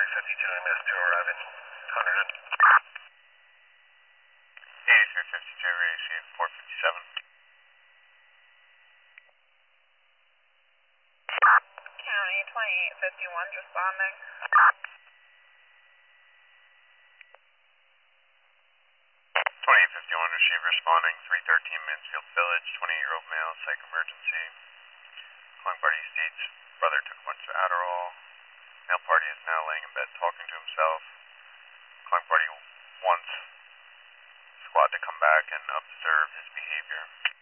352 MS2 arriving 100. 8352, receive 457. County 2851 responding. 2851, receive responding, 313 Mansfield Village, 28-year-old male, psych emergency. Calling party states brother took a bunch of Adderall. Male party is now laying in bed talking to himself. Calling party wants squad to come back and observe his behavior.